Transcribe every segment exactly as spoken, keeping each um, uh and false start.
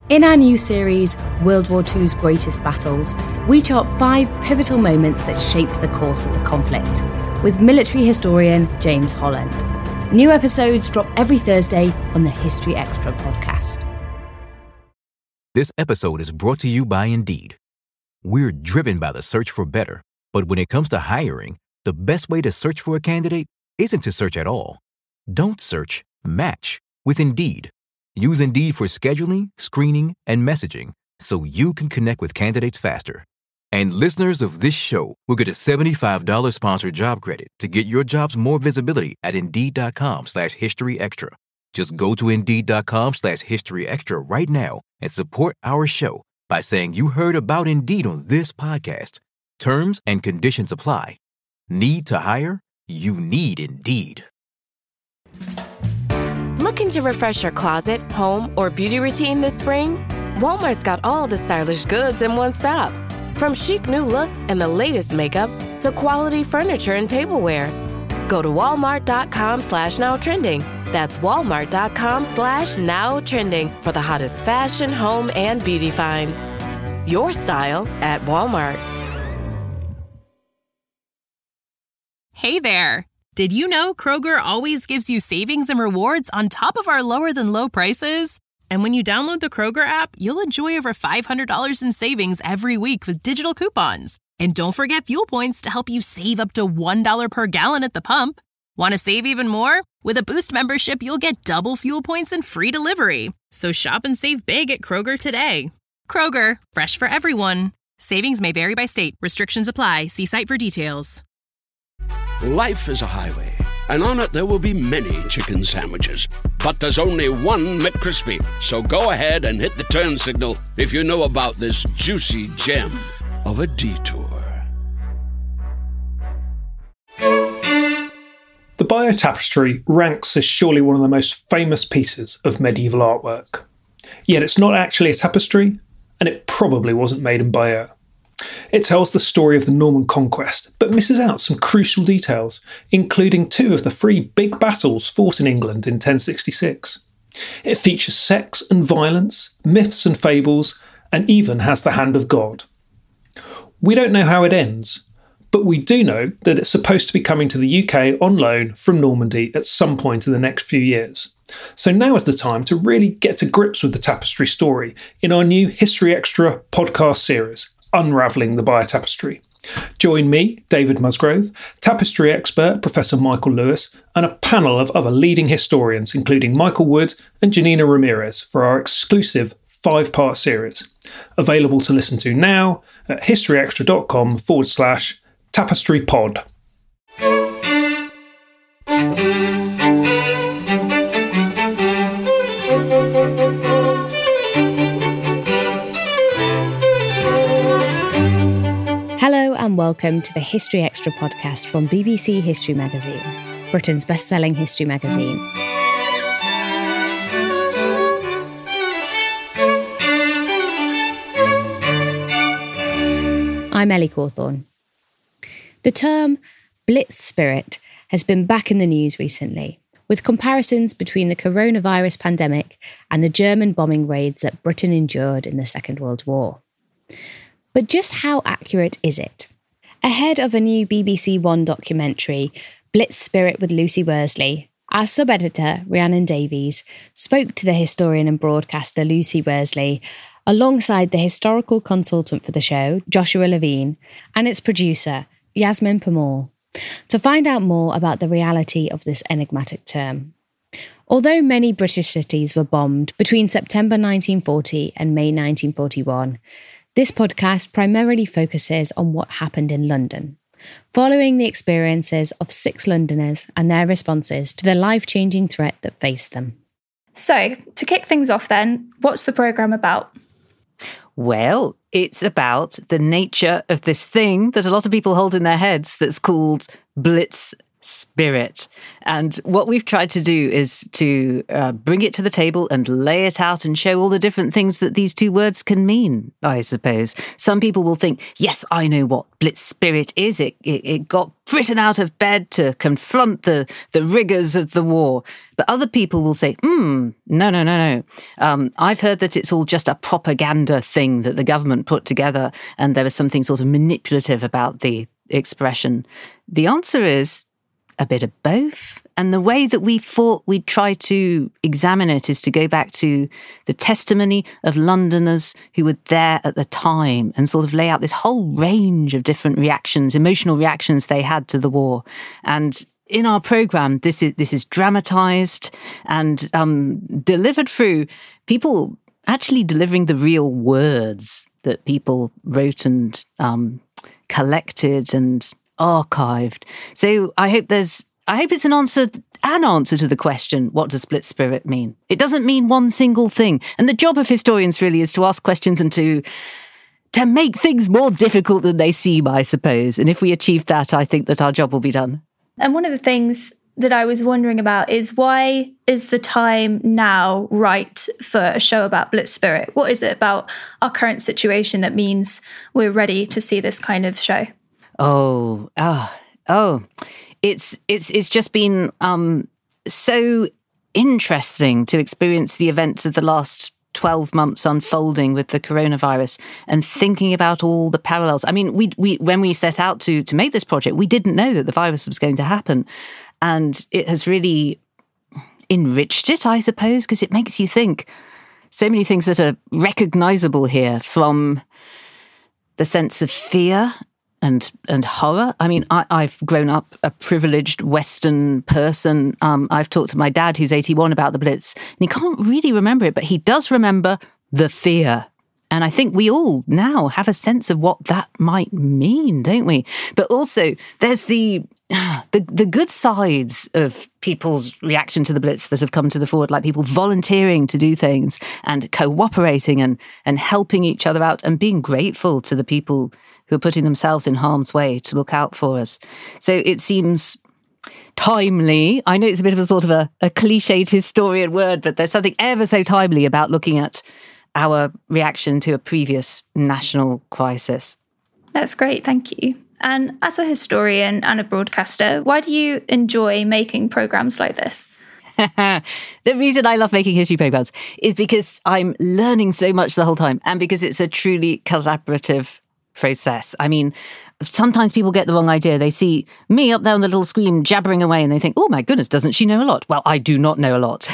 In our new series, World War Two's Greatest Battles, we chart five pivotal moments that shaped the course of the conflict, with military historian James Holland. New episodes drop every Thursday on the History Extra podcast. This episode is brought to you by Indeed. We're driven by the search for better, but when it comes to hiring, the best way to search for a candidate isn't to search at all. Don't search, match with Indeed. Use Indeed for scheduling, screening, and messaging so you can connect with candidates faster. And listeners of this show will get a seventy-five dollars sponsored job credit to get your jobs more visibility at Indeed.com slash History Extra. Just go to Indeed.com slash History Extra right now and support our show by saying you heard about Indeed on this podcast. Terms and conditions apply. Need to hire? You need Indeed. Looking to refresh your closet, home, or beauty routine this spring? Walmart's got all the stylish goods in one stop. From chic new looks and the latest makeup to quality furniture and tableware. Go to walmart.com slash now trending. That's walmart.com slash now trending for the hottest fashion, home, and beauty finds. Your style at Walmart. Hey there. Did you know Kroger always gives you savings and rewards on top of our lower than low prices? And when you download the Kroger app, you'll enjoy over five hundred dollars in savings every week with digital coupons. And don't forget fuel points to help you save up to one dollar per gallon at the pump. Want to save even more? With a Boost membership, you'll get double fuel points and free delivery. So shop and save big at Kroger today. Kroger, fresh for everyone. Savings may vary by state. Restrictions apply. See site for details. Life is a highway, and on it there will be many chicken sandwiches. But there's only one McCrispy. So go ahead and hit the turn signal if you know about this juicy gem of a detour. The Bayeux Tapestry ranks as surely one of the most famous pieces of medieval artwork. Yet it's not actually a tapestry, and it probably wasn't made in Bayeux. It tells the story of the Norman conquest, but misses out some crucial details, including two of the three big battles fought in England in ten sixty-six. It features sex and violence, myths and fables, and even has the hand of God. We don't know how it ends, but we do know that it's supposed to be coming to the U K on loan from Normandy at some point in the next few years. So now is the time to really get to grips with the tapestry story in our new History Extra podcast series, Unravelling the Bayeux Tapestry. Join me, David Musgrove, tapestry expert Professor Michael Lewis, and a panel of other leading historians, including Michael Wood and Janina Ramirez, for our exclusive five-part series, available to listen to now at historyextra.com forward slash tapestry pod. Hello and welcome to the History Extra podcast from B B C History Magazine, Britain's best-selling history magazine. I'm Ellie Cawthorne. The term Blitz spirit has been back in the news recently, with comparisons between the coronavirus pandemic and the German bombing raids that Britain endured in the Second World War. But just how accurate is it? Ahead of a new B B C One documentary, Blitz Spirit with Lucy Worsley, our sub-editor, Rhiannon Davies, spoke to the historian and broadcaster Lucy Worsley, alongside the historical consultant for the show, Joshua Levine, and its producer, Yasmin Pamor, to find out more about the reality of this enigmatic term. Although many British cities were bombed between September nineteen forty and May nineteen forty-one, this podcast primarily focuses on what happened in London, following the experiences of six Londoners and their responses to the life-changing threat that faced them. So, to kick things off then, what's the programme about? Well, it's about the nature of this thing that a lot of people hold in their heads that's called Blitz spirit. And what we've tried to do is to uh, bring it to the table and lay it out and show all the different things that these two words can mean, I suppose. Some people will think, yes, I know what Blitz spirit is. It, it, it got Britain out of bed to confront the, the rigours of the war. But other people will say, hmm, no, no, no, no. Um, I've heard that it's all just a propaganda thing that the government put together, and there was something sort of manipulative about the expression. The answer is a bit of both. And the way that we thought we'd try to examine it is to go back to the testimony of Londoners who were there at the time and sort of lay out this whole range of different reactions, emotional reactions they had to the war. And in our programme, this is this is dramatised and um, delivered through people actually delivering the real words that people wrote and um, collected and archived. So I hope there's, I hope it's an answer, an answer to the question, what does split spirit mean? It doesn't mean one single thing. And the job of historians really is to ask questions and to, to make things more difficult than they seem, I suppose. And if we achieve that, I think that our job will be done. And one of the things that I was wondering about is, why is the time now right for a show about Blitz spirit? What is it about our current situation that means we're ready to see this kind of show? Oh, ah, oh, it's it's it's just been um, so interesting to experience the events of the last twelve months unfolding with the coronavirus and thinking about all the parallels. I mean, we we when we set out to to make this project, we didn't know that the virus was going to happen, and it has really enriched it, I suppose, because it makes you think so many things that are recognizable here, from the sense of fear and and horror. I mean, I, I've grown up a privileged Western person. Um, I've talked to my dad, who's eighty-one, about the Blitz, and he can't really remember it, but he does remember the fear. And I think we all now have a sense of what that might mean, don't we? But also, there's the the, the good sides of people's reaction to the Blitz that have come to the forward, like people volunteering to do things and cooperating and, and helping each other out and being grateful to the people who are putting themselves in harm's way to look out for us. So it seems timely. I know it's a bit of a sort of a, a cliched historian word, but there's something ever so timely about looking at our reaction to a previous national crisis. That's great, thank you. And as a historian and a broadcaster, why do you enjoy making programmes like this? The reason I love making history programmes is because I'm learning so much the whole time, and because it's a truly collaborative process. I mean, sometimes people get the wrong idea. They see me up there on the little screen jabbering away and they think, oh my goodness, doesn't she know a lot? Well, I do not know a lot.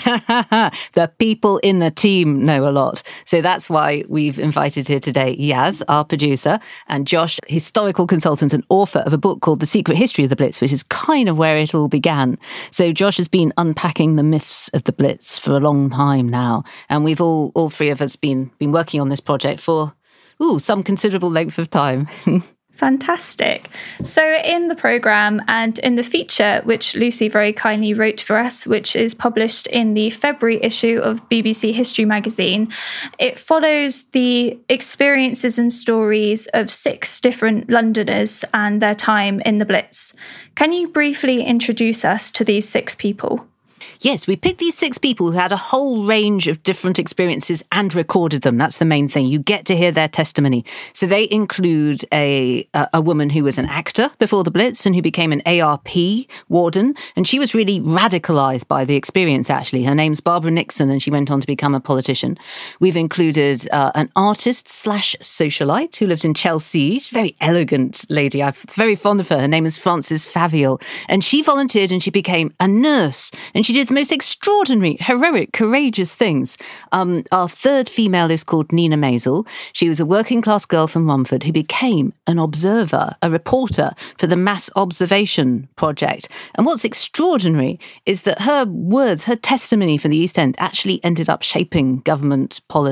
The people in the team know a lot. So that's why we've invited here today Yaz, our producer, and Josh, historical consultant and author of a book called The Secret History of the Blitz, which is kind of where it all began. So Josh has been unpacking the myths of the Blitz for a long time now. And we've all, all three of us been, been working on this project for ooh, some considerable length of time. Fantastic. So in the programme and in the feature, which Lucy very kindly wrote for us, which is published in the February issue of B B C History magazine, it follows the experiences and stories of six different Londoners and their time in the Blitz. Can you briefly introduce us to these six people? Yes, we picked these six people who had a whole range of different experiences and recorded them. That's the main thing. You get to hear their testimony. So they include a a woman who was an actor before the Blitz and who became an A R P warden. And she was really radicalised by the experience, actually. Her name's Barbara Nixon, and she went on to become a politician. We've included uh, an artist slash socialite who lived in Chelsea. She's a very elegant lady. I'm very fond of her. Her name is Frances Faviel. And she volunteered and she became a nurse. And she did the most extraordinary, heroic, courageous things. Um, our third female is called Nina Maisel. She was a working class girl from Romford who became an observer, a reporter for the Mass Observation Project. And what's extraordinary is that her words, her testimony for the East End actually ended up shaping government policy.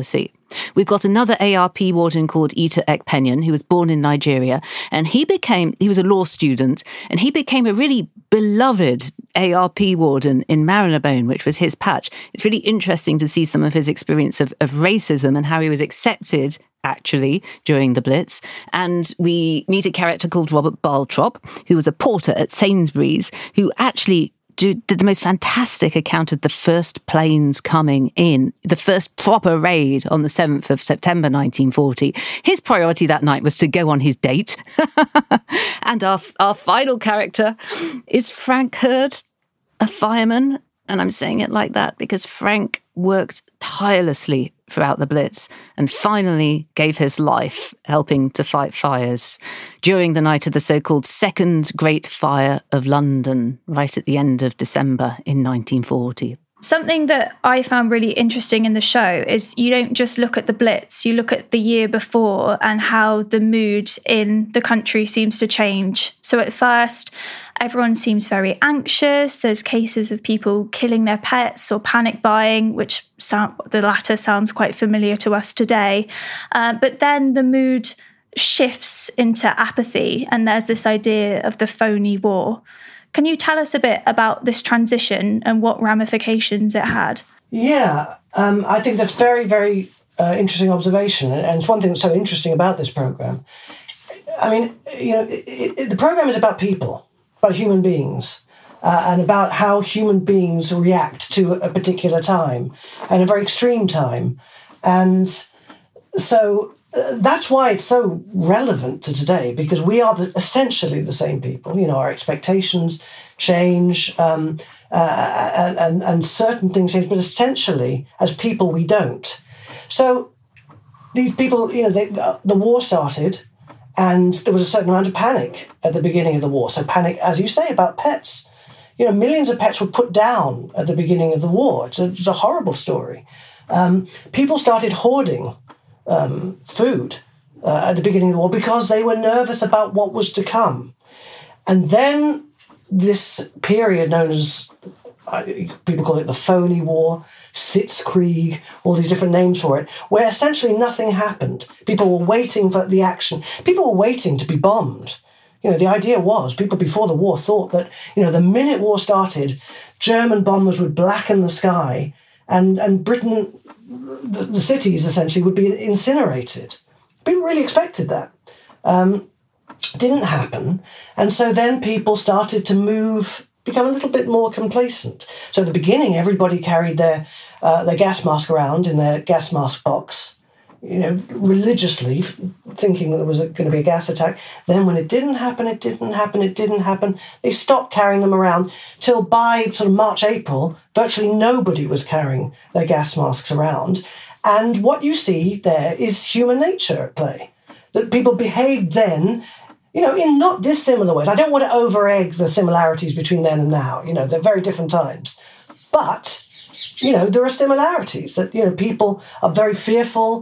We've got another A R P warden called Ita Ekpenyon, who was born in Nigeria, and he became, he was a law student, and he became a really beloved A R P warden in Marylebone, which was his patch. It's really interesting to see some of his experience of, of racism and how he was accepted actually during the Blitz. And we meet a character called Robert Baltrop, who was a porter at Sainsbury's, who actually did the most fantastic account of the first planes coming in, the first proper raid on the seventh of September nineteen forty. His priority that night was to go on his date. And our, our final character is Frank Hurd, a fireman. And I'm saying it like that because Frank worked tirelessly throughout the Blitz and finally gave his life helping to fight fires during the night of the so-called Second Great Fire of London, right at the end of December in nineteen forty. Something that I found really interesting in the show is you don't just look at the Blitz, you look at the year before and how the mood in the country seems to change. So at first, everyone seems very anxious. There's cases of people killing their pets or panic buying, which sound, the latter sounds quite familiar to us today. Uh, but then the mood shifts into apathy, and there's this idea of the phony war. Can you tell us a bit about this transition and what ramifications it had? Yeah, um, I think that's very, very uh, interesting observation. And it's one thing that's so interesting about this programme. I mean, you know, it, it, the programme is about people, about human beings, uh, and about how human beings react to a particular time, and a very extreme time. And so uh, that's why it's so relevant to today, because we are the, essentially the same people. You know, our expectations change, um, uh, and, and, and certain things change, but essentially, as people, we don't. So these people, you know, they, the, the war started, and there was a certain amount of panic at the beginning of the war. So panic, as you say, about pets. You know, millions of pets were put down at the beginning of the war. It's a, it's a horrible story. Um, people started hoarding um, food uh, at the beginning of the war because they were nervous about what was to come. And then this period known as, uh, people call it the phony war, Sitzkrieg, all these different names for it, where essentially nothing happened. People were waiting for the action. People were waiting to be bombed. You know, the idea was, people before the war thought that, you know, the minute war started, German bombers would blacken the sky and, and Britain, the, the cities essentially, would be incinerated. People really expected that. Um, didn't happen. And so then people started to move, become a little bit more complacent. So at the beginning, everybody carried their uh, their gas mask around in their gas mask box, you know, religiously, thinking that there was going to be a gas attack. Then when it didn't happen, it didn't happen, it didn't happen. They stopped carrying them around till by sort of March, April, virtually nobody was carrying their gas masks around. And what you see there is human nature at play, that people behaved then, you know, in not dissimilar ways. I don't want to over-egg the similarities between then and now. You know, they're very different times. But, you know, there are similarities that, you know, people are very fearful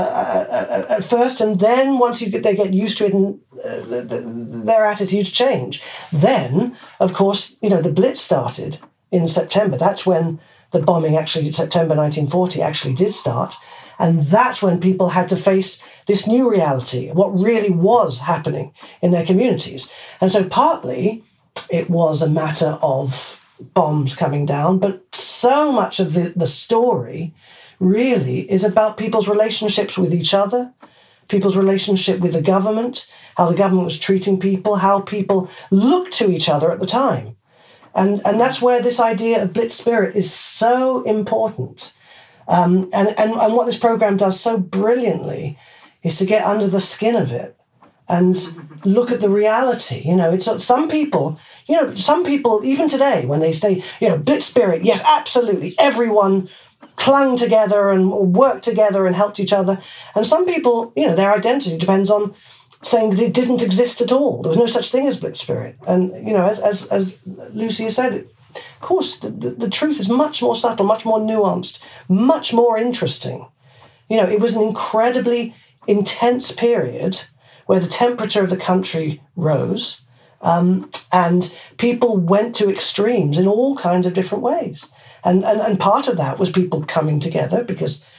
uh, at first, and then once you get, they get used to it and uh, the, the, their attitudes change. Then, of course, you know, the Blitz started in September. That's when the bombing actually, September nineteen forty, actually did start. And that's when people had to face this new reality, what really was happening in their communities. And so partly it was a matter of bombs coming down, but so much of the, the story really is about people's relationships with each other, people's relationship with the government, how the government was treating people, how people looked to each other at the time. And, and that's where this idea of Blitz spirit is so important. Um, and, and, and what this program does so brilliantly is to get under the skin of it and look at the reality. You know, it's some people, you know, some people, even today, when they say, you know, Blitz spirit, yes, absolutely, everyone clung together and worked together and helped each other. And some people, you know, their identity depends on saying that it didn't exist at all. There was no such thing as Blitz spirit. And, you know, as as, as Lucy has said, of course, the, the, the truth is much more subtle, much more nuanced, much more interesting. You know, it was an incredibly intense period where the temperature of the country rose, um, and people went to extremes in all kinds of different ways. And, and and part of that was people coming together because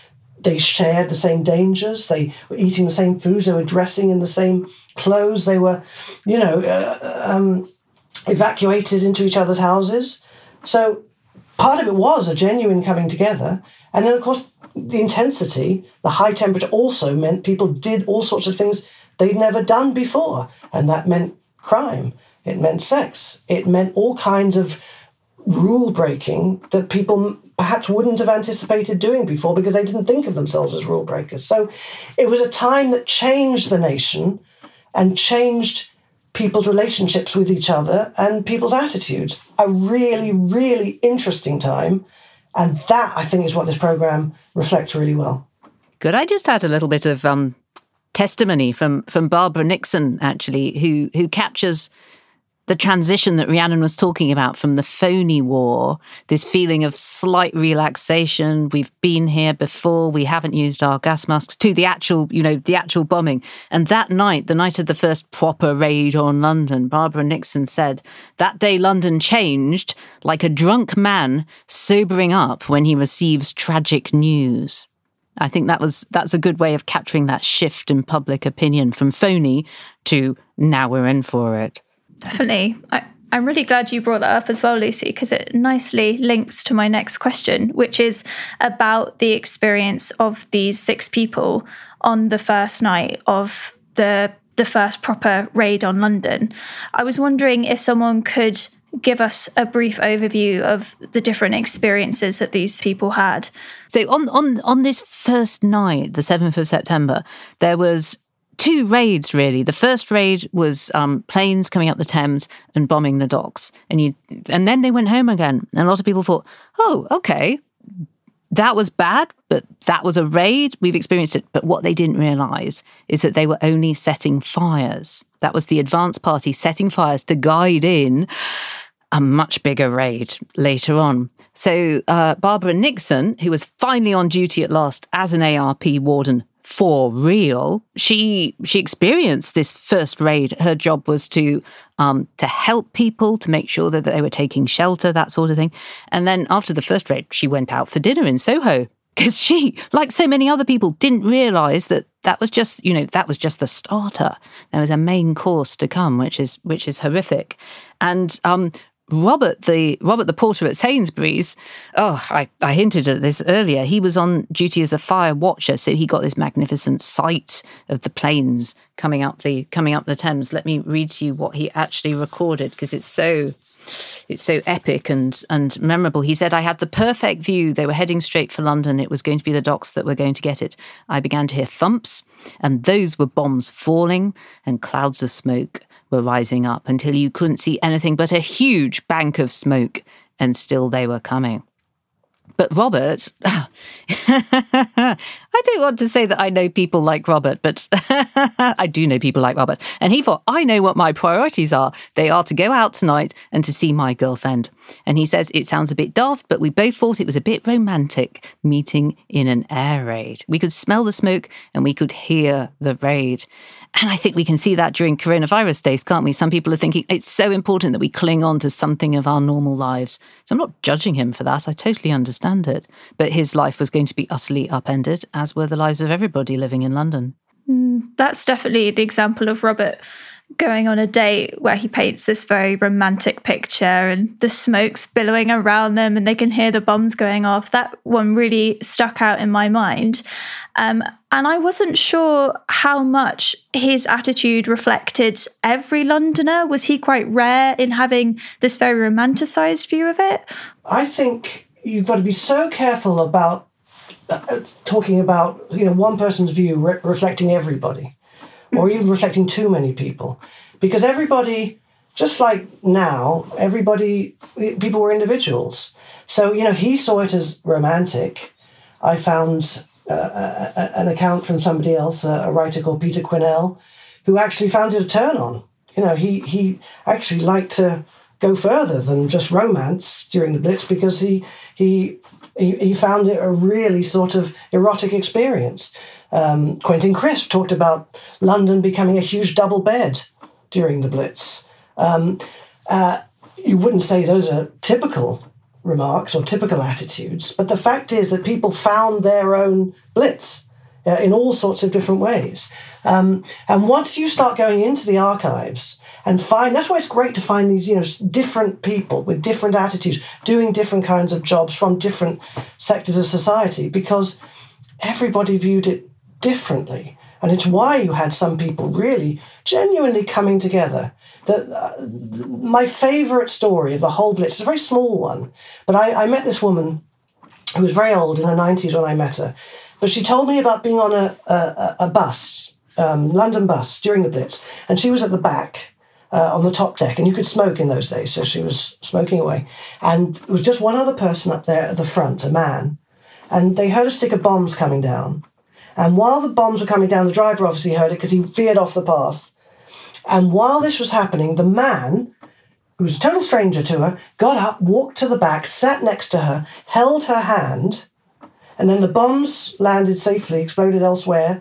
they shared the same dangers. They were eating the same foods. They were dressing in the same clothes. They were, you know, uh, um, evacuated into each other's houses. So part of it was a genuine coming together. And then, of course, the intensity, the high temperature also meant people did all sorts of things they'd never done before. And that meant crime. It meant sex. It meant all kinds of rule breaking that people perhaps wouldn't have anticipated doing before because they didn't think of themselves as rule breakers. So it was a time that changed the nation and changed people's relationships with each other and people's attitudes. A really, really interesting time. And that, I think, is what this programme reflects really well. Could I just add a little bit of um, testimony from, from Barbara Nixon, actually, who who captures the transition that Rhiannon was talking about from the phony war, this feeling of slight relaxation. We've been here before. We haven't used our gas masks, to the actual, you know, the actual bombing. And that night, the night of the first proper raid on London, Barbara Nixon said, that day London changed like a drunk man sobering up when he receives tragic news. I think that was that's a good way of capturing that shift in public opinion from phony to now we're in for it. Definitely. I, I'm really glad you brought that up as well, Lucy, because it nicely links to my next question, which is about the experience of these six people on the first night of the the first proper raid on London. I was wondering if someone could give us a brief overview of the different experiences that these people had. So on on on this first night, the seventh of September, there was two raids, really. The first raid was um, planes coming up the Thames and bombing the docks. And you, and then they went home again. And a lot of people thought, oh, okay, that was bad, but that was a raid. We've experienced it. But what they didn't realise is that they were only setting fires. That was the advance party setting fires to guide in a much bigger raid later on. So uh, Barbara Nixon, who was finally on duty at last as an A R P warden, for real, she she experienced this first raid. Her job was to um, to help people, to make sure that they were taking shelter, that sort of thing. And then after the first raid, she went out for dinner in Soho because she, like so many other people, didn't realise that that was just, you know, that was just the starter. There was a main course to come, which is which is horrific. And um, Robert, the Robert the porter at Sainsbury's, oh, I, I hinted at this earlier. He was on duty as a fire watcher, so he got this magnificent sight of the planes coming up the coming up the Thames. Let me read to you what he actually recorded because it's so it's so epic and and memorable. He said, "I had the perfect view. They were heading straight for London. It was going to be the docks that were going to get it. I began to hear thumps, and those were bombs falling, and clouds of smoke were rising up until you couldn't see anything but a huge bank of smoke, and still they were coming." But Robert, I don't want to say that I know people like Robert, but I do know people like Robert. And he thought, I know what my priorities are. They are to go out tonight and to see my girlfriend. And he says, it sounds a bit daft, but we both thought it was a bit romantic meeting in an air raid. We could smell the smoke and we could hear the raid. And I think we can see that during coronavirus days, can't we? Some people are thinking it's so important that we cling on to something of our normal lives. So I'm not judging him for that. I totally understand it. But his life was going to be utterly upended, as were the lives of everybody living in London. Mm, that's definitely the example of Robert going on a date where he paints this very romantic picture and the smoke's billowing around them and they can hear the bombs going off. That one really stuck out in my mind. Um, and I wasn't sure how much his attitude reflected every Londoner. Was he quite rare in having this very romanticised view of it? I think you've got to be so careful about uh, talking about, you know, one person's view re- reflecting everybody. Or even reflecting too many people. Because everybody, just like now, everybody, people were individuals. So, you know, he saw it as romantic. I found uh, a, a, an account from somebody else, a, a writer called Peter Quinnell, who actually found it a turn on. You know, he, he actually liked to go further than just romance during the Blitz because he he he, he found it a really sort of erotic experience. Um, Quentin Crisp talked about London becoming a huge double bed during the Blitz. Um, uh, you wouldn't say those are typical remarks or typical attitudes, but the fact is that people found their own Blitz uh, in all sorts of different ways. Um, and once you start going into the archives and find, that's why it's great to find these, you know, different people with different attitudes, doing different kinds of jobs from different sectors of society, because everybody viewed it differently. And it's why you had some people really genuinely coming together. The, uh, my favourite story of the whole Blitz is a very small one, but I, I met this woman who was very old, in her nineties when I met her, but she told me about being on a, a, a bus, um, London bus, during the Blitz, and she was at the back uh, on the top deck, and you could smoke in those days, so she was smoking away, and there was just one other person up there at the front, a man, and they heard a stick of bombs coming down. And while the bombs were coming down, the driver obviously heard it because he veered off the path. And while this was happening, the man, who was a total stranger to her, got up, walked to the back, sat next to her, held her hand, and then the bombs landed safely, exploded elsewhere.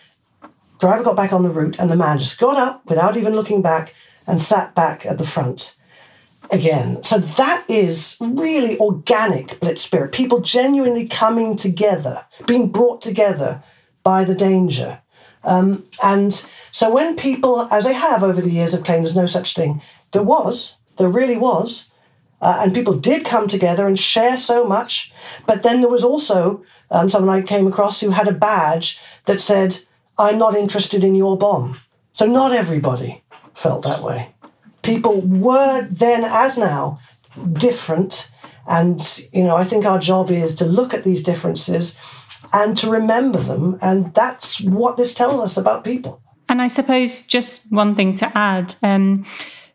Driver got back on the route, and the man just got up without even looking back and sat back at the front again. So that is really organic Blitz spirit. People genuinely coming together, being brought together by the danger. Um, and so when people, as they have over the years, have claimed there's no such thing, there was, there really was, uh, and people did come together and share so much. But then there was also um, someone I came across who had a badge that said, "I'm not interested in your bomb." So not everybody felt that way. People were then, as now, different. And, you know, I think our job is to look at these differences and to remember them. And that's what this tells us about people. And I suppose just one thing to add, um,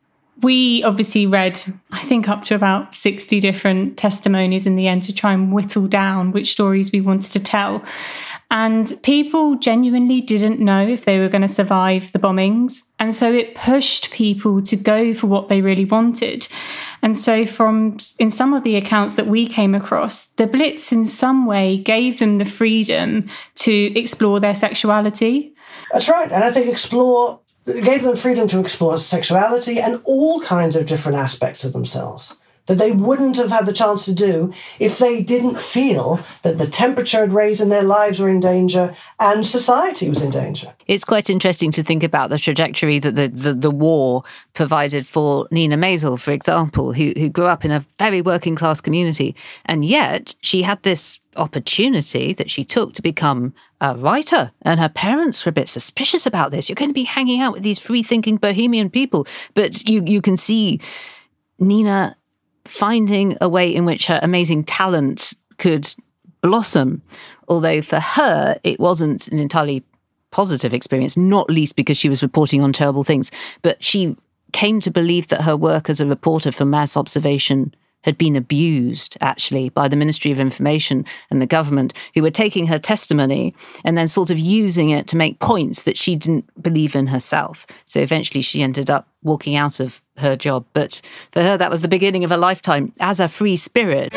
we obviously read, I think, up to about sixty different testimonies in the end to try and whittle down which stories we wanted to tell. And people genuinely didn't know if they were going to survive the bombings. And so it pushed people to go for what they really wanted. And so from, in some of the accounts that we came across, the Blitz in some way gave them the freedom to explore their sexuality. That's right. And I think explore, it gave them freedom to explore sexuality and all kinds of different aspects of themselves that they wouldn't have had the chance to do if they didn't feel that the temperature had risen, their lives were in danger, and society was in danger. It's quite interesting to think about the trajectory that the, the, the war provided for Nina Maisel, for example, who, who grew up in a very working class community. And yet she had this opportunity that she took to become a writer. And her parents were a bit suspicious about this. You're going to be hanging out with these free-thinking bohemian people. But you, you can see Nina finding a way in which her amazing talent could blossom. Although for her, it wasn't an entirely positive experience, not least because she was reporting on terrible things. But she came to believe that her work as a reporter for mass observation had been abused, actually, by the Ministry of Information and the government, who were taking her testimony and then sort of using it to make points that she didn't believe in herself. So eventually she ended up walking out of her job. But for her, that was the beginning of a lifetime as a free spirit.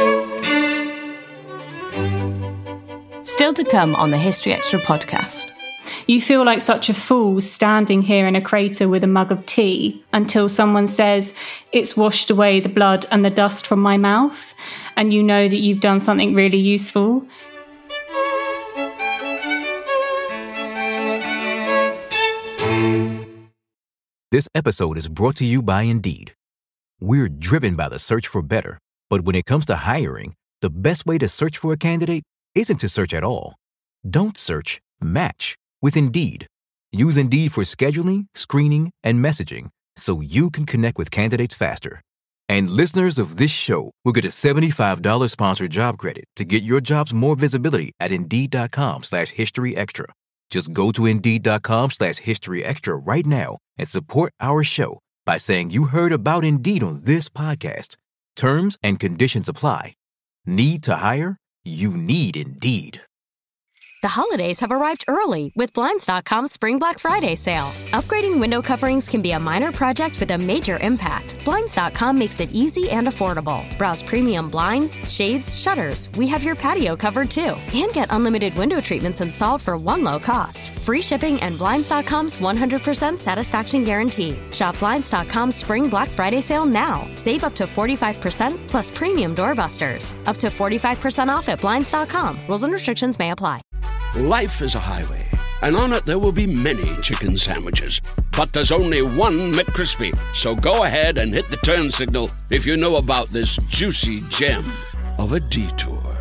Still to come on the History Extra podcast. You feel like such a fool standing here in a crater with a mug of tea until someone says, "It's washed away the blood and the dust from my mouth," and you know that you've done something really useful. This episode is brought to you by Indeed. We're driven by the search for better, but when it comes to hiring, the best way to search for a candidate isn't to search at all. Don't search, match with Indeed. Use Indeed for scheduling, screening, and messaging so you can connect with candidates faster. And listeners of this show will get a seventy-five dollars sponsored job credit to get your jobs more visibility at Indeed.com slash History Extra. Just go to Indeed.com slash History Extra right now and support our show by saying you heard about Indeed on this podcast. Terms and conditions apply. Need to hire? You need Indeed. The holidays have arrived early with Blinds dot com's Spring Black Friday sale. Upgrading window coverings can be a minor project with a major impact. Blinds dot com makes it easy and affordable. Browse premium blinds, shades, shutters. We have your patio covered too. And get unlimited window treatments installed for one low cost. Free shipping and Blinds dot com's one hundred percent satisfaction guarantee. Shop Blinds dot com's Spring Black Friday sale now. Save up to forty-five percent plus premium doorbusters. Up to forty-five percent off at Blinds dot com. Rules and restrictions may apply. Life is a highway, and on it there will be many chicken sandwiches. But there's only one McCrispy. So go ahead and hit the turn signal if you know about this juicy gem of a detour.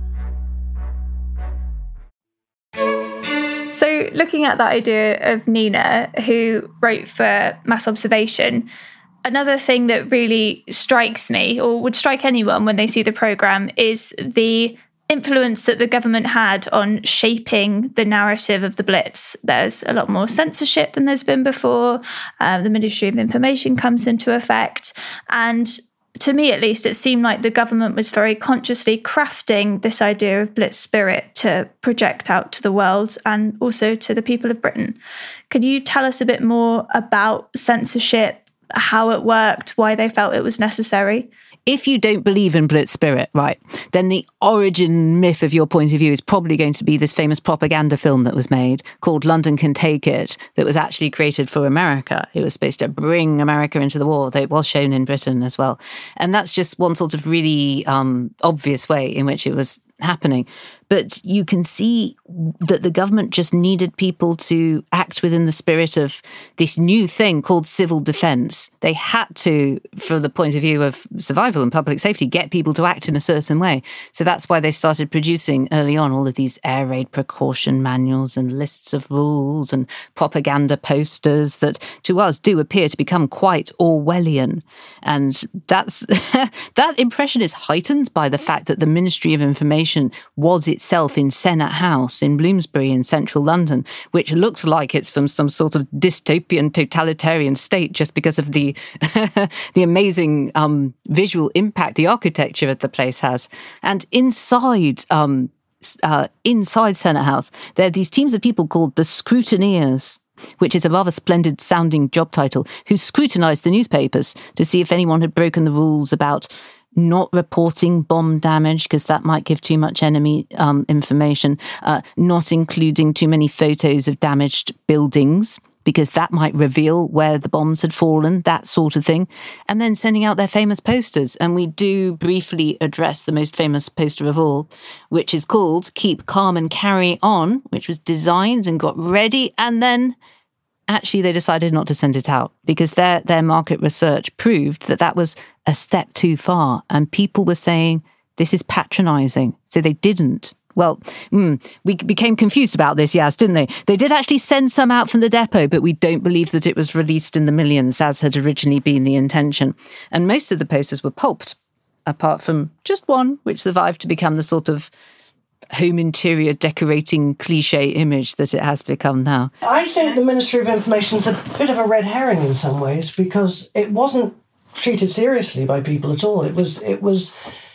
So looking at that idea of Nina, who wrote for Mass Observation, another thing that really strikes me, or would strike anyone when they see the programme, is the influence that the government had on shaping the narrative of the Blitz. There's a lot more censorship than there's been before. Uh, the Ministry of Information comes into effect. And to me, at least, it seemed like the government was very consciously crafting this idea of Blitz spirit to project out to the world and also to the people of Britain. Could you tell us a bit more about censorship, how it worked, why they felt it was necessary? If you don't believe in Blitz spirit, right, then the origin myth of your point of view is probably going to be this famous propaganda film that was made called London Can Take It, that was actually created for America. It was supposed to bring America into the war, though it was shown in Britain as well. And that's just one sort of really um, obvious way in which it was happening. But you can see that the government just needed people to act within the spirit of this new thing called civil defence. They had to, from the point of view of survival and public safety, get people to act in a certain way. So that's why they started producing early on all of these air raid precaution manuals and lists of rules and propaganda posters that to us do appear to become quite Orwellian. And that's that impression is heightened by the fact that the Ministry of Information was itself in Senate House in Bloomsbury in central London, which looks like it's from some sort of dystopian totalitarian state just because of the the amazing um, visual impact the architecture of the place has. And inside um, uh, inside Senate House, there are these teams of people called the Scrutineers, which is a rather splendid sounding job title, who scrutinised the newspapers to see if anyone had broken the rules about not reporting bomb damage, because that might give too much enemy um, information, uh, not including too many photos of damaged buildings, because that might reveal where the bombs had fallen, that sort of thing, and then sending out their famous posters. And we do briefly address the most famous poster of all, which is called Keep Calm and Carry On, which was designed and got ready, and then actually they decided not to send it out because their their market research proved that that was a step too far, and people were saying this is patronising, so they didn't. Well, mm, we became confused about this, yes, didn't they? They did actually send some out from the depot, but we don't believe that it was released in the millions, as had originally been the intention. And most of the posters were pulped, apart from just one, which survived to become the sort of home interior decorating cliche image that it has become now. I think the Ministry of Information is a bit of a red herring in some ways, because it wasn't treated seriously by people at all. It was, it was,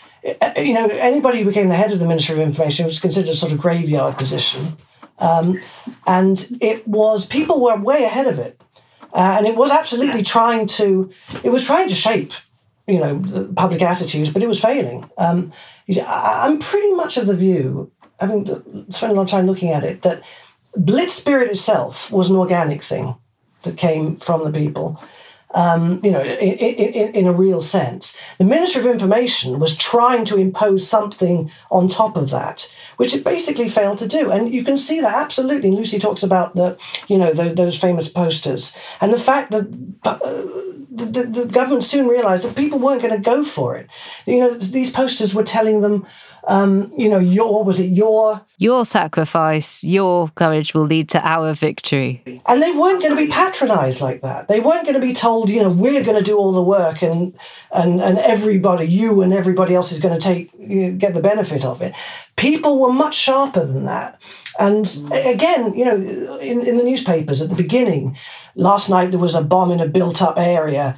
you know, anybody who became the head of the Ministry of Information was considered a sort of graveyard position. Um, and it was, people were way ahead of it. Uh, and it was absolutely trying to, it was trying to shape, you know, the public attitudes, but it was failing. Um, I'm pretty much of the view, having spent a lot of time looking at it, that Blitz spirit itself was an organic thing that came from the people. Um, you know, in, in, in a real sense. The Ministry of Information was trying to impose something on top of that, which it basically failed to do. And you can see that absolutely. And Lucy talks about the, you know, the, those famous posters, and the fact that uh, the, the, the government soon realised that people weren't going to go for it. You know, these posters were telling them, um, you know, your, was it your... Your sacrifice, your courage will lead to our victory. And they weren't going to be patronised like that. They weren't going to be told, you know, we're going to do all the work and and and everybody, you and everybody else is going to take you know, get the benefit of it. People were much sharper than that. And again, you know, in, in the newspapers at the beginning, last night there was a bomb in a built-up area.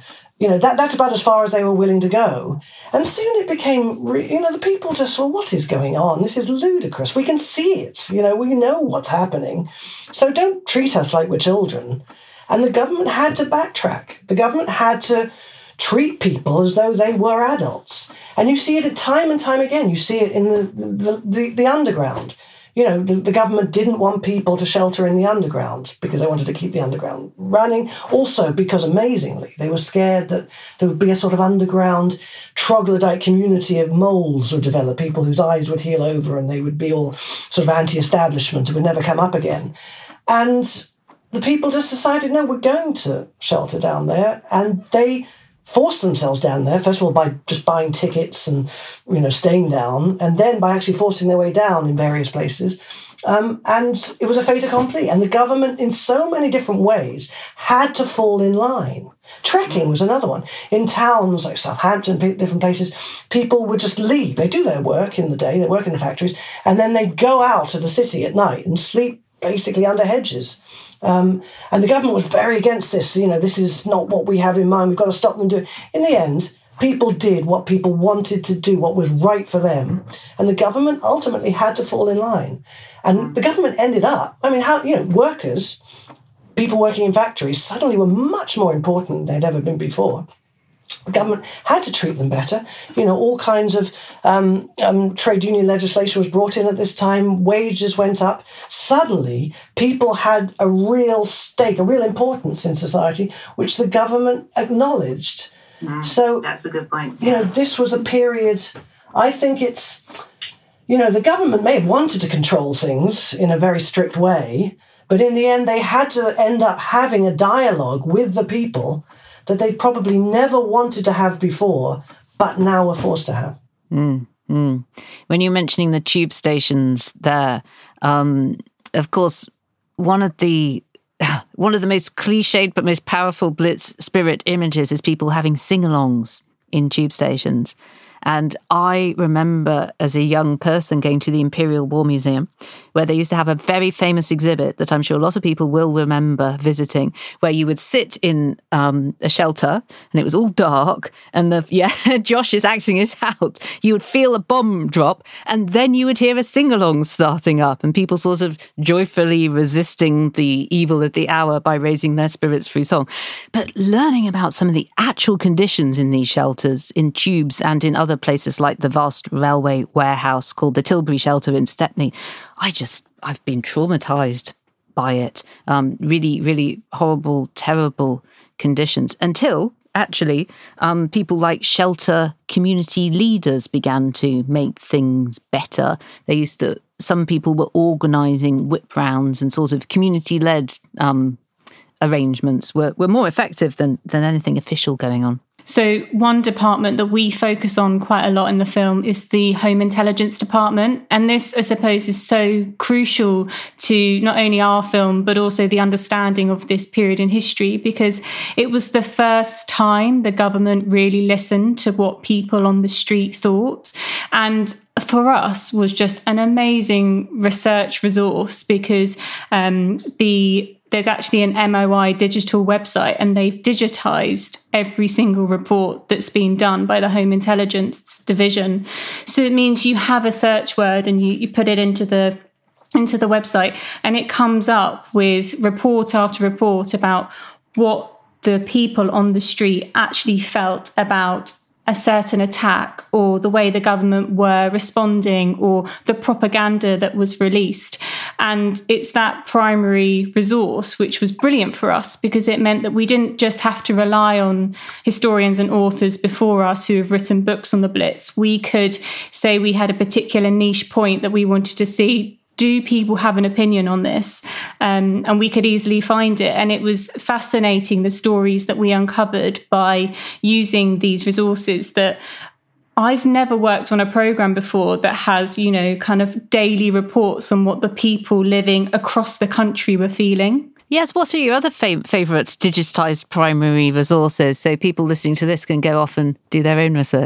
You know, that that's about as far as they were willing to go. And soon it became, re- you know, the people just, well, what is going on? This is ludicrous. We can see it. You know, we know what's happening. So don't treat us like we're children. And the government had to backtrack. The government had to treat people as though they were adults. And you see it time and time again. You see it in the the, the, the underground. You know, the, the government didn't want people to shelter in the underground because they wanted to keep the underground running. Also, because amazingly, they were scared that there would be a sort of underground troglodyte community of moles would develop, people whose eyes would heal over and they would be all sort of anti-establishment and would never come up again. And the people just decided, no, we're going to shelter down there. And they forced themselves down there, first of all, by just buying tickets and, you know, staying down, and then by actually forcing their way down in various places. Um, and it was a fait accompli. And the government, in so many different ways, had to fall in line. Trekking was another one. In towns like Southampton, different places, people would just leave. They do their work in the day, they work in the factories, and then they'd go out of the city at night and sleep basically under hedges. Um, and the government was very against this. You know, this is not what we have in mind. We've got to stop them doing. In the end, people did what people wanted to do, what was right for them. And the government ultimately had to fall in line. And the government ended up, I mean, how, you know, workers, people working in factories suddenly were much more important than they'd ever been before. The government had to treat them better. You know, all kinds of um, um, trade union legislation was brought in at this time. Wages went up. Suddenly, people had a real stake, a real importance in society, which the government acknowledged. Mm, so that's a good point. You know, this was a period. I think it's, you know, the government may have wanted to control things in a very strict way, but in the end, they had to end up having a dialogue with the people that they probably never wanted to have before, but now were forced to have. Mm, mm. When you're mentioning the tube stations there, um, of course, one of the one of the most cliched but most powerful Blitz spirit images is people having sing-alongs in tube stations. And I remember as a young person going to the Imperial War Museum, where they used to have a very famous exhibit that I'm sure a lot of people will remember visiting, where you would sit in um, a shelter and it was all dark and the yeah, Josh is acting it out. You would feel a bomb drop and then you would hear a sing-along starting up and people sort of joyfully resisting the evil of the hour by raising their spirits through song. But learning about some of the actual conditions in these shelters, in tubes and in other places like the vast railway warehouse called the Tilbury Shelter in Stepney, I just, I've been traumatized by it. Um, really, really horrible, terrible conditions until actually um, people like shelter community leaders began to make things better. They used to, some people were organising whip rounds and sort of community-led um, arrangements were, were more effective than, than anything official going on. So one department that we focus on quite a lot in the film is the Home Intelligence Department. And this, I suppose, is so crucial to not only our film, but also the understanding of this period in history, because it was the first time the government really listened to what people on the street thought. And for us was just an amazing research resource because um, the there's actually an M O I digital website and they've digitized every single report that's been done by the Home Intelligence Division. So it means you have a search word and you, you put it into the into the website and it comes up with report after report about what the people on the street actually felt about a certain attack or the way the government were responding or the propaganda that was released. And it's that primary resource which was brilliant for us because it meant that we didn't just have to rely on historians and authors before us who have written books on the Blitz. We could say we had a particular niche point that we wanted to see. Do people have an opinion on this? Um, and we could easily find it. And it was fascinating, the stories that we uncovered by using these resources that I've never worked on a program before that has, you know, kind of daily reports on what the people living across the country were feeling. Yes, what are your other fav- favourite digitised primary resources so people listening to this can go off and do their own research?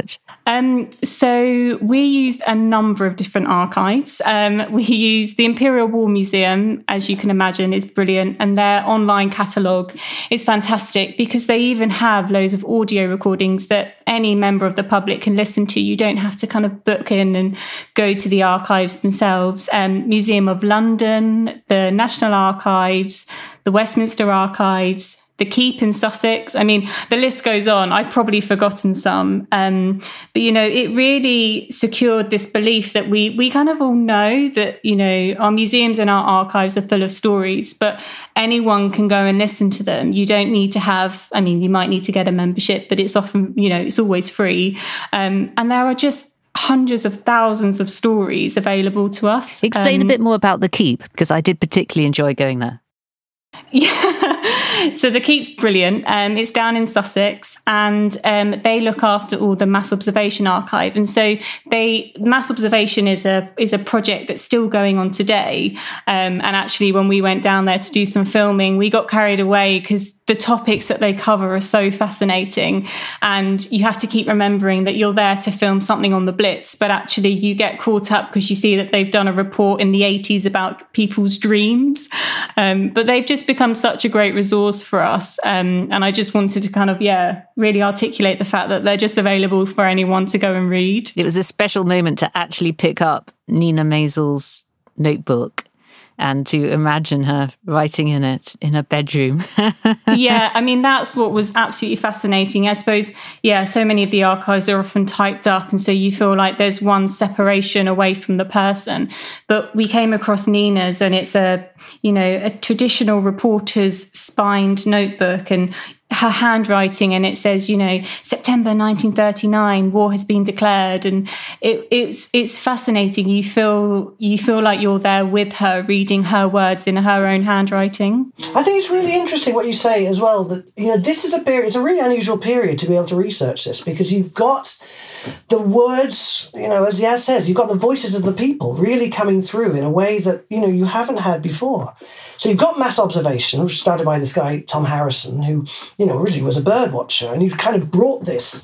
Um, so we used a number of different archives. Um, we used the Imperial War Museum, as you can imagine, is brilliant. And their online catalogue is fantastic because they even have loads of audio recordings that any member of the public can listen to. You don't have to kind of book in and go to the archives themselves. Um, Museum of London, the National Archives, the Westminster Archives, the Keep in Sussex. I mean, the list goes on. I've probably forgotten some. Um, but, you know, it really secured this belief that we we kind of all know that, you know, our museums and our archives are full of stories, but anyone can go and listen to them. You don't need to have, I mean, you might need to get a membership, but it's often, you know, it's always free. Um, and there are just hundreds of thousands of stories available to us. Explain um, a bit more about the Keep, because I did particularly enjoy going there. Yeah, so the Keep's brilliant. Um, it's down in Sussex, and um, they look after all the mass observation archive. And so they mass observation is a is a project that's still going on today. Um, and actually, when we went down there to do some filming, we got carried away because the topics that they cover are so fascinating. And you have to keep remembering that you're there to film something on the Blitz, but actually you get caught up because you see that they've done a report in the eighties about people's dreams. Um, but they've just become such a great resource for us. Um, and I just wanted to kind of, yeah, really articulate the fact that they're just available for anyone to go and read. It was a special moment to actually pick up Nina Maisel's notebook and to imagine her writing in it in her bedroom. Yeah, I mean, that's what was absolutely fascinating. I suppose, yeah, so many of the archives are often typed up, and so you feel like there's one separation away from the person. But we came across Nina's, and it's a, you know, a traditional reporter's spined notebook, and her handwriting, and it says, you know, September nineteen thirty-nine, war has been declared, and it, it's it's fascinating. You feel you feel like you're there with her, reading her words in her own handwriting. I think it's really interesting what you say as well. That, you know, this is a period. It's a really unusual period to be able to research this, because you've got the words, you know, as Yaz says, you've got the voices of the people really coming through in a way that, you know, you haven't had before. So you've got mass observation, which started by this guy Tom Harrison, who, you know, originally was a bird watcher, and you've kind of brought this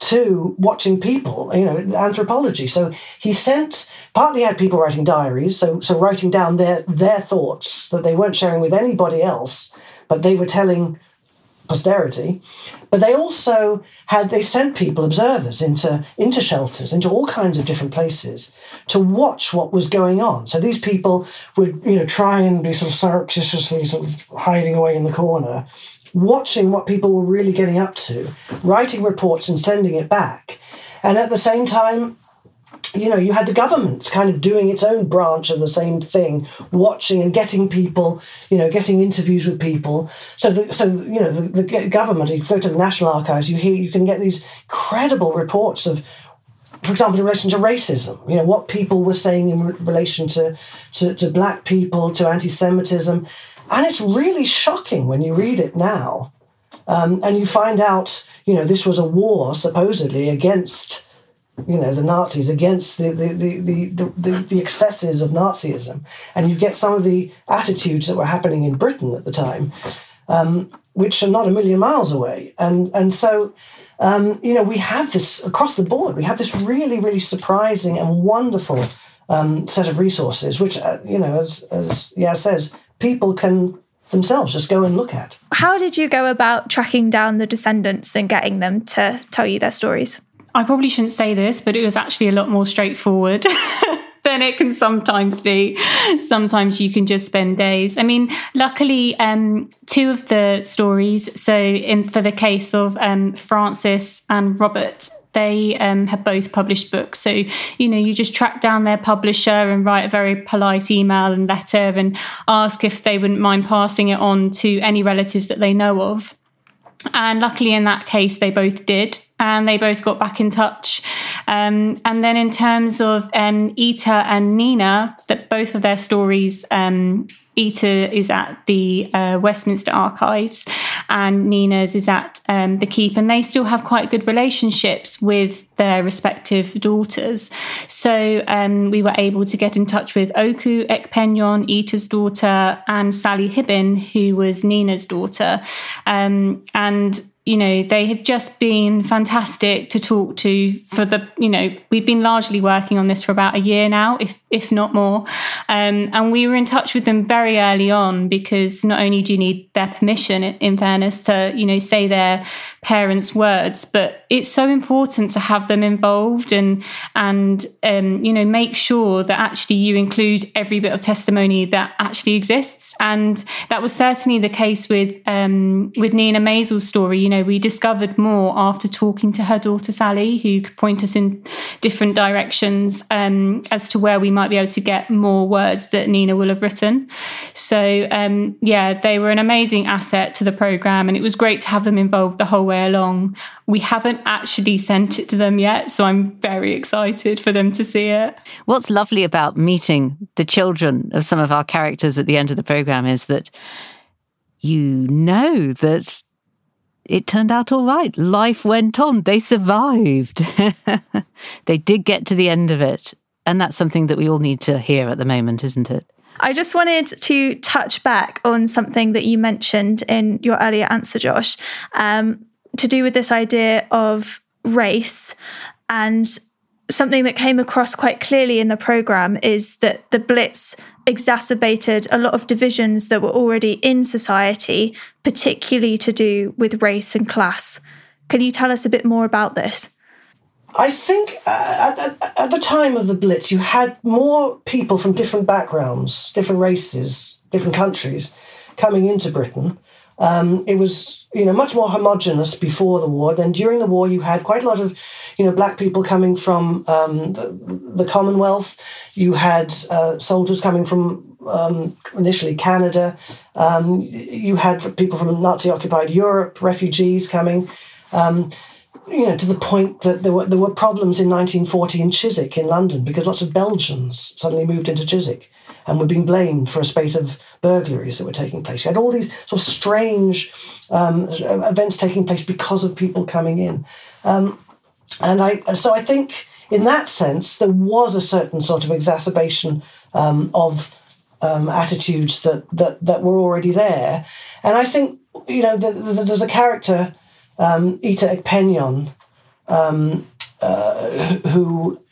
to watching people, you know, anthropology. So he sent, partly had people writing diaries, so so writing down their their thoughts that they weren't sharing with anybody else, but they were telling posterity. But they also had, they sent people, observers, into, into shelters, into all kinds of different places to watch what was going on. So these people would, you know, try and be sort of surreptitiously sort of hiding away in the corner, watching what people were really getting up to, writing reports and sending it back. And at the same time, you know, you had the government kind of doing its own branch of the same thing, watching and getting people, you know, getting interviews with people. So, the, so you know, the, the government, if you go to the National Archives, you hear, you can get these credible reports of, for example, in relation to racism, you know, what people were saying in re- relation to, to, to black people, to anti-Semitism. And it's really shocking when you read it now. Um, and you find out, you know, this was a war supposedly against, you know, the Nazis, against the the, the, the, the, the excesses of Nazism. And you get some of the attitudes that were happening in Britain at the time, um, which are not a million miles away. And, and so, um, you know, we have this across the board. We have this really, really surprising and wonderful um, set of resources, which, uh, you know, as, as Yaz says, people can themselves just go and look at. How did you go about tracking down the descendants and getting them to tell you their stories? I probably shouldn't say this, but it was actually a lot more straightforward than it can sometimes be. Sometimes you can just spend days. I mean, luckily, um, two of the stories, so in for the case of um, Francis and Robert, they um, have both published books. So, you know, you just track down their publisher and write a very polite email and letter and ask if they wouldn't mind passing it on to any relatives that they know of. And luckily in that case, they both did. And they both got back in touch. Um, and then in terms of um, Ita and Nina, that both of their stories, um, Ita is at the uh, Westminster Archives and Nina's is at um, the Keep. And they still have quite good relationships with their respective daughters. So um, we were able to get in touch with Oku Ekpenyon, Ita's daughter, and Sally Hibbin, who was Nina's daughter. Um, and you know, they had just been fantastic to talk to for the, you know, we've been largely working on this for about a year now, if if not more. Um, and we were in touch with them very early on, because not only do you need their permission, in fairness, to, you know, say their parents' words, but it's so important to have them involved and, and um, you know, make sure that actually you include every bit of testimony that actually exists. And that was certainly the case with um, with Nina Maisel's story. You know, we discovered more after talking to her daughter, Sally, who could point us in different directions um, as to where we might be able to get more words that Nina will have written. So, um, yeah, they were an amazing asset to the programme, and it was great to have them involved the whole way along. We haven't actually sent it to them yet, so I'm very excited for them to see it. What's lovely about meeting the children of some of our characters at the end of the programme is that you know that it turned out all right. Life went on. They survived. They did get to the end of it. And that's something that we all need to hear at the moment, isn't it? I just wanted to touch back on something that you mentioned in your earlier answer, Josh, um, to do with this idea of race. And something that came across quite clearly in the programme is that the Blitz exacerbated a lot of divisions that were already in society, particularly to do with race and class. Can you tell us a bit more about this? I think uh, at, at the time of the Blitz, you had more people from different backgrounds, different races, different countries coming into Britain. Um, it was, you know, much more homogenous before the war. Then during the war, you had quite a lot of, you know, black people coming from um, the, the Commonwealth. You had uh, soldiers coming from um, initially Canada. Um, you had people from Nazi-occupied Europe, refugees coming. Um, you know, to the point that there were there were problems in nineteen forty in Chiswick in London because lots of Belgians suddenly moved into Chiswick and were being blamed for a spate of burglaries that were taking place. You had all these sort of strange um, events taking place because of people coming in. Um, and I so I think in that sense, there was a certain sort of exacerbation um, of um, attitudes that, that, that were already there. And I think, you know, the, the, there's a character, um, Ita Ekpenyong, um, uh, who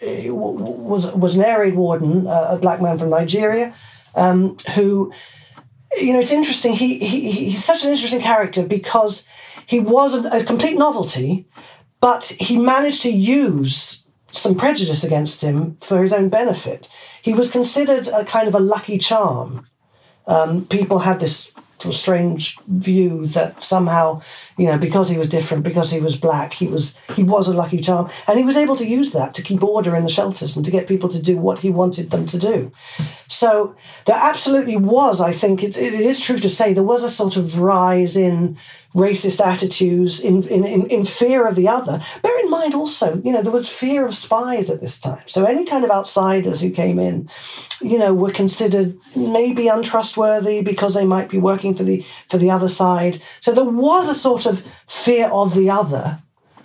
was was an air raid warden, uh, a black man from Nigeria, um, who, you know, it's interesting. He, he he's such an interesting character because he was a, a complete novelty, but he managed to use some prejudice against him for his own benefit. He was considered a kind of a lucky charm. Um, people had this sort of strange view that somehow, you know, because he was different, because he was black, he was he was a lucky charm. And he was able to use that to keep order in the shelters and to get people to do what he wanted them to do. So there absolutely was, I think, it, it is true to say, there was a sort of rise in racist attitudes, in, in, in, in fear of the other. Bear in mind also, you know, there was fear of spies at this time. So any kind of outsiders who came in, you know, were considered maybe untrustworthy because they might be working for the for the other side. So there was a sort of fear of the other.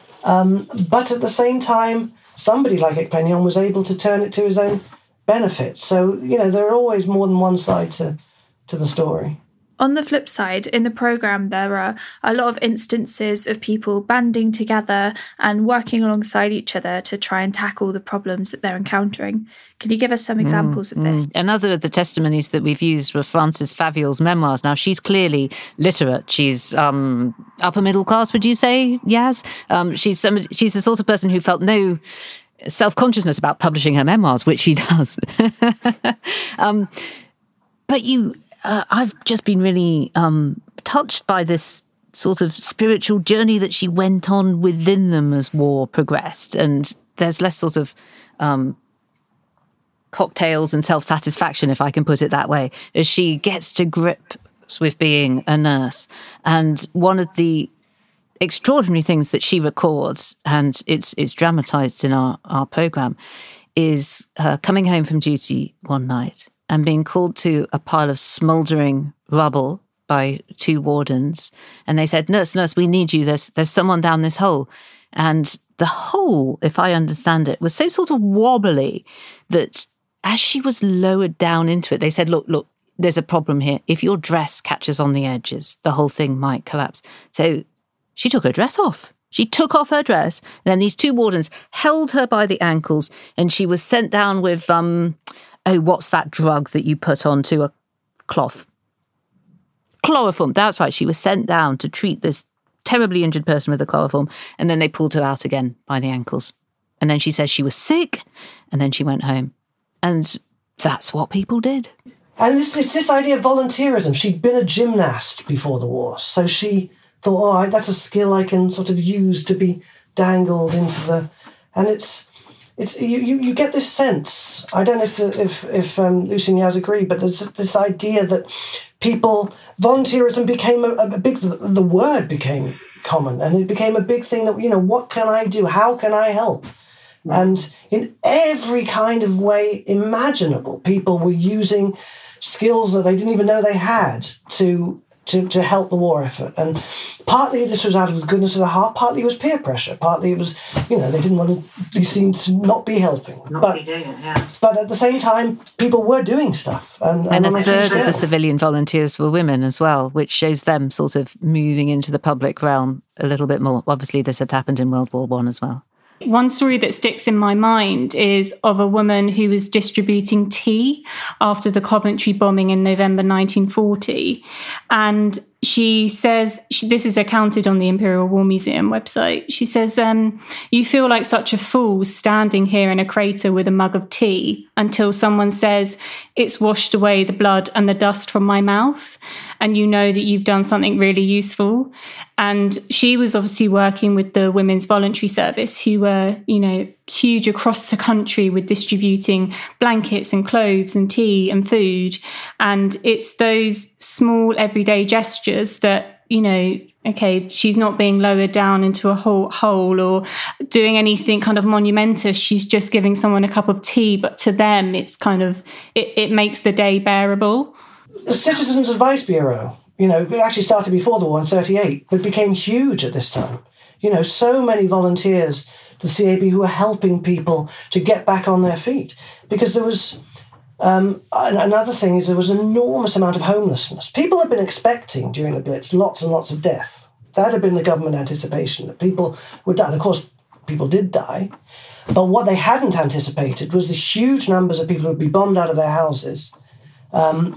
Um, but at the same time, somebody like Ekpenyong was able to turn it to his own benefit. So, you know, there are always more than one side to, to the story. On the flip side, in the programme, there are a lot of instances of people banding together and working alongside each other to try and tackle the problems that they're encountering. Can you give us some examples mm, of this? Mm. Another of the testimonies that we've used were Frances Faviol's memoirs. Now, she's clearly literate. She's um, upper middle class, would you say, Yaz? Um, she's, some, she's the sort of person who felt no self-consciousness about publishing her memoirs, which she does. um, but you... Uh, I've just been really um, touched by this sort of spiritual journey that she went on within them as war progressed. And there's less sort of um, cocktails and self-satisfaction, if I can put it that way, as she gets to grips with being a nurse. And one of the extraordinary things that she records, and it's it's dramatised in our, our programme, is her coming home from duty one night and being called to a pile of smouldering rubble by two wardens. And they said, nurse, nurse, we need you. There's there's someone down this hole. And the hole, if I understand it, was so sort of wobbly that as she was lowered down into it, they said, look, look, there's a problem here. If your dress catches on the edges, the whole thing might collapse. So she took her dress off. She took off her dress, and then these two wardens held her by the ankles, and she was sent down with, um, oh, what's that drug that you put onto a cloth? Chloroform, that's right. She was sent down to treat this terribly injured person with a chloroform, and then they pulled her out again by the ankles. And then she says she was sick, and then she went home. And that's what people did. And it's, it's this idea of volunteerism. She'd been a gymnast before the war, so she thought, oh, that's a skill I can sort of use to be dangled into the... And it's... It's you, you, you get this sense. I don't know if if if um, Lucy and Yaz agree, but there's this idea that people volunteerism became a, a big. The, the word became common, and it became a big thing that, you know, what can I do? How can I help? Right. And in every kind of way imaginable, people were using skills that they didn't even know they had to. To, to help the war effort. And partly this was out of the goodness of the heart, partly it was peer pressure, partly it was, you know, they didn't want to be seen to not be helping. Not but, be doing it, yeah. But at the same time, people were doing stuff. And, and, and a third of the civilian volunteers were women as well, which shows them sort of moving into the public realm a little bit more. Obviously, this had happened in World War One as well. One story that sticks in my mind is of a woman who was distributing tea after the Coventry bombing in November nineteen forty. And she says, she, this is accounted on the Imperial War Museum website. She says, um, you feel like such a fool standing here in a crater with a mug of tea until someone says, it's washed away the blood and the dust from my mouth. And you know that you've done something really useful. And she was obviously working with the Women's Voluntary Service, who were, you know, huge across the country with distributing blankets and clothes and tea and food. And it's those small everyday gestures that, you know, okay, she's not being lowered down into a whole hole or doing anything kind of monumentous. She's just giving someone a cup of tea. But to them, it's kind of, it, it makes the day bearable. The Citizens Advice Bureau, you know, it actually started before the war in thirty-eight, but became huge at this time. You know, so many volunteers, the C A B, who were helping people to get back on their feet. Because there was, um, another thing is there was an enormous amount of homelessness. People had been expecting during the Blitz lots and lots of death. That had been the government anticipation, that people would die. And of course, people did die. But what they hadn't anticipated was the huge numbers of people who would be bombed out of their houses, um,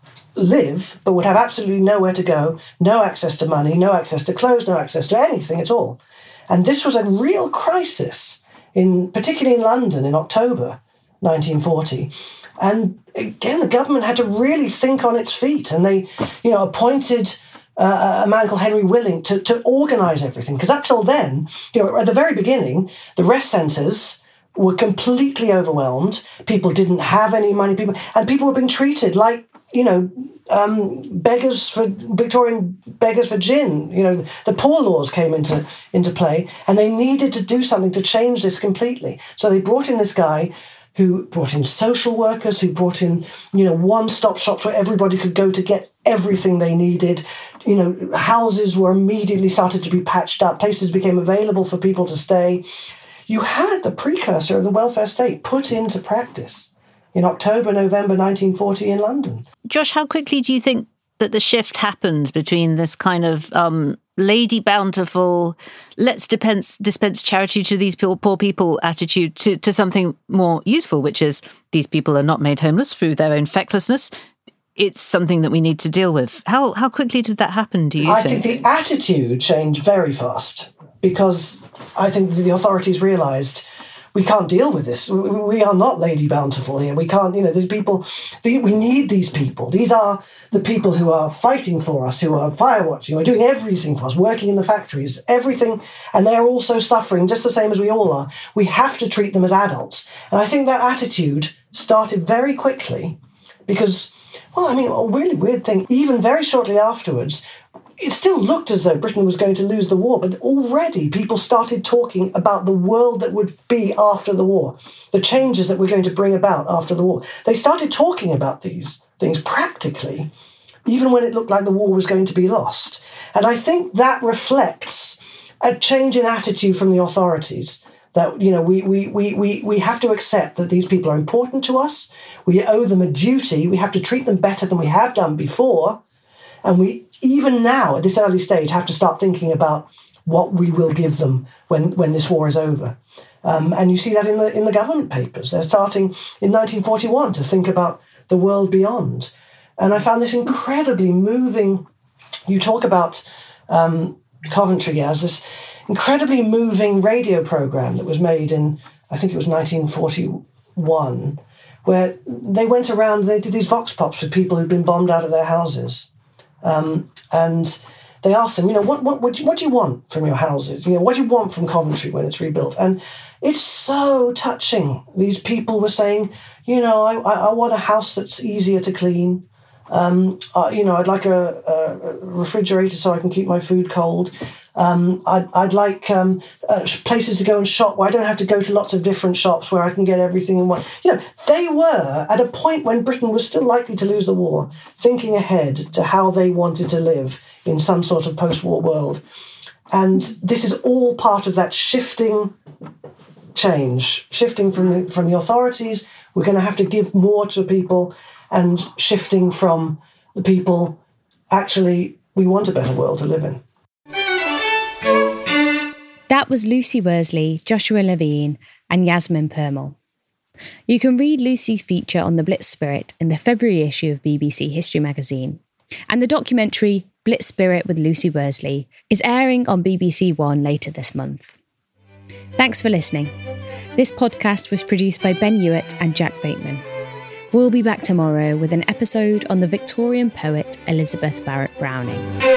live, but would have absolutely nowhere to go, no access to money, no access to clothes, no access to anything at all. And this was a real crisis, in particularly in London in October nineteen forty. And again, the government had to really think on its feet, and they, you know, appointed uh, a man called Henry Willing to, to organise everything. Because up till then, you know, at the very beginning, the rest centres were completely overwhelmed. People didn't have any money, people, and people were being treated like, you know, um, beggars for Victorian beggars for gin. You know, the poor laws came into into play, and they needed to do something to change this completely. So they brought in this guy who brought in social workers, who brought in, you know, one-stop shops where everybody could go to get everything they needed. You know, houses were immediately started to be patched up. Places became available for people to stay. You had the precursor of the welfare state put into practice in October, November nineteen forty in London. Josh, how quickly do you think that the shift happened between this kind of um, lady bountiful, let's dispense, dispense charity to these poor, poor people attitude to, to something more useful, which is these people are not made homeless through their own fecklessness. It's something that we need to deal with. How how quickly did that happen, do you I think? I think the attitude changed very fast, because I think the authorities realised we can't deal with this. We are not Lady Bountiful here. We can't, you know, there's people, we need these people. These are the people who are fighting for us, who are fire watching, who are doing everything for us, working in the factories, everything. And they're also suffering just the same as we all are. We have to treat them as adults. And I think that attitude started very quickly because, well, I mean, a really weird thing, even very shortly afterwards, it still looked as though Britain was going to lose the war, but already people started talking about the world that would be after the war, the changes that we're going to bring about after the war. They started talking about these things practically, even when it looked like the war was going to be lost. And I think that reflects a change in attitude from the authorities, that, you know, we, we, we, we, we have to accept that these people are important to us. We owe them a duty. We have to treat them better than we have done before. And we, even now, at this early stage, have to start thinking about what we will give them when, when this war is over. Um, and you see that in the in the government papers. They're starting in nineteen forty-one to think about the world beyond. And I found this incredibly moving. You talk about um, Coventry as this incredibly moving radio program that was made in, I think it was nineteen forty-one, where they went around, they did these vox pops with people who'd been bombed out of their houses. Um, and they asked them, you know, what, what, what, do you, what do you want from your houses? You know, what do you want from Coventry when it's rebuilt? And it's so touching. These people were saying, you know, I, I want a house that's easier to clean. Um, uh, you know, I'd like a, a refrigerator so I can keep my food cold. Um, I'd, I'd like um, uh, places to go and shop where I don't have to go to lots of different shops where I can get everything in one. You know, they were at a point when Britain was still likely to lose the war, thinking ahead to how they wanted to live in some sort of post-war world. And this is all part of that shifting change, shifting from the, from the authorities. We're going to have to give more to people, and shifting from the people, actually, we want a better world to live in. That was Lucy Worsley, Joshua Levine, and Yasmin Permal. You can read Lucy's feature on the Blitz Spirit in the February issue of B B C History magazine, and the documentary Blitz Spirit with Lucy Worsley is airing on B B C One later this month. Thanks for listening. This podcast was produced by Ben Hewitt and Jack Bateman. We'll be back tomorrow with an episode on the Victorian poet Elizabeth Barrett Browning.